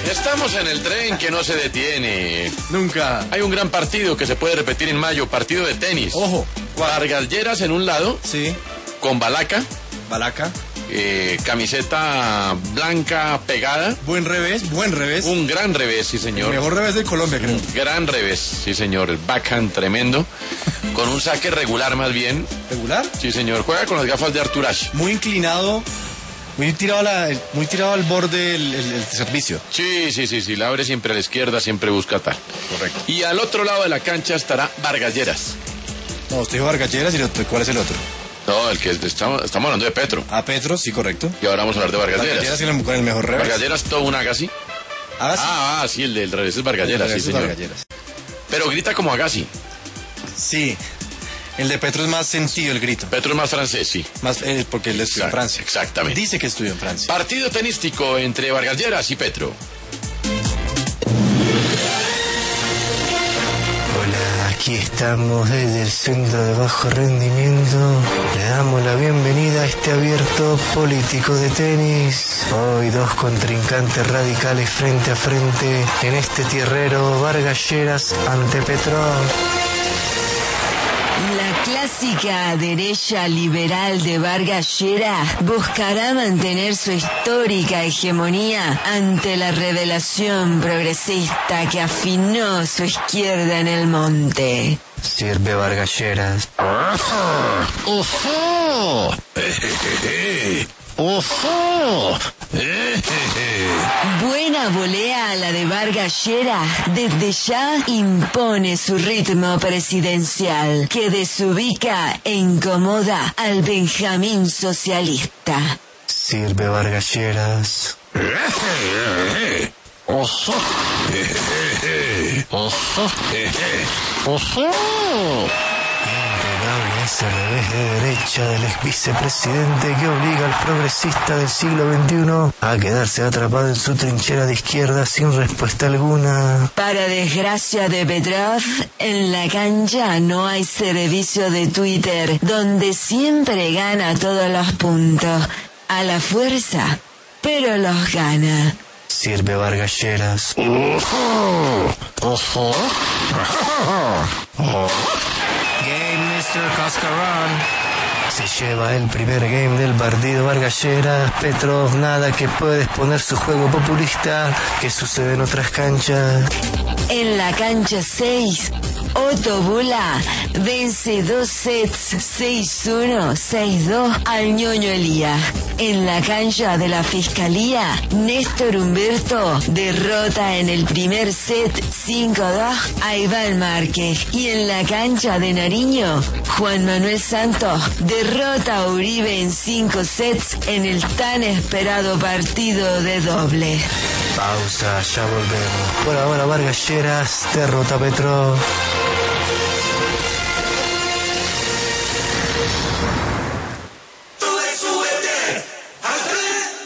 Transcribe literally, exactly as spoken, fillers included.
Estamos en el tren que no se detiene. Nunca. Hay un gran partido que se puede repetir en mayo, partido de tenis. Ojo. Vargas Lleras en un lado, Sí. con balaca, Balaca. eh, camiseta blanca pegada. Buen revés, buen revés. Un gran revés, sí señor. El mejor revés de Colombia, creo. Un gran revés, sí señor. El backhand tremendo. Con un saque regular más bien. ¿Regular? Sí señor. Juega con las gafas de Arturash. Muy inclinado. Muy tirado, a la, muy tirado al borde el, el, el servicio. Sí, sí, sí, sí. La abre siempre a la izquierda, siempre busca tal. Correcto. Y al otro lado de la cancha estará Vargas Lleras. No, usted dijo Vargas Lleras y el otro, ¿cuál es el otro? No, el que estamos, estamos hablando de Petro. Ah, Petro, sí, correcto. Y ahora vamos a hablar de Vargas Vargas Lleras. Lleras con el, con el mejor revés. Vargas Lleras, todo un Agassi. Agassi. Ah, ah, sí, el del revés es Vargas El Lleras, revés sí, es señor. Vargas Lleras. Pero grita como Agassi. Sí. El de Petro es más sentido el grito. Petro es más francés, sí. Más, eh, porque él estudió en Exact- Francia. exactamente. Dice que estudió en Francia. Partido tenístico entre Vargas Lleras y Petro. Hola, aquí estamos desde el centro de bajo rendimiento. Le damos la bienvenida a este abierto político de tenis. Hoy dos contrincantes radicales frente a frente en este tierrero Vargas Lleras ante Petro. La clásica derecha liberal de Vargas Lleras buscará mantener su histórica hegemonía ante la revelación progresista que afinó su izquierda en el monte. Sirve Vargas Lleras. ¡Ojo! ¡Ojo! Buena volea la de Vargas Lleras, desde ya impone su ritmo presidencial, que desubica e incomoda al Benjamín socialista. Sirve Vargas Lleras. ¡Ojo! ¡Ojo! ¡Ojo! Innegable ese revés de derecha del ex vicepresidente que obliga al progresista del siglo veintiuno a quedarse atrapado en su trinchera de izquierda sin respuesta alguna. Para desgracia de Petrov, en la cancha no hay servicio de Twitter, donde siempre gana todos los puntos. A la fuerza, pero los gana. Sirve Vargas Lleras. Game mister Cascarón. Se lleva el primer game del partido Vargas Lleras. Petrov nada que puede exponer su juego populista que sucede en otras canchas. En la cancha seis, Otto Bula vence dos sets seis uno, seis dos al ñoño Elías. En la cancha de la Fiscalía, Néstor Humberto derrota en el primer set cinco dos a Iván Márquez. Y en la cancha de Nariño, Juan Manuel Santos derrota a Uribe en cinco sets en el tan esperado partido de doble. Pausa, ya volvemos. Por ahora Vargas Lleras derrota a Petrov.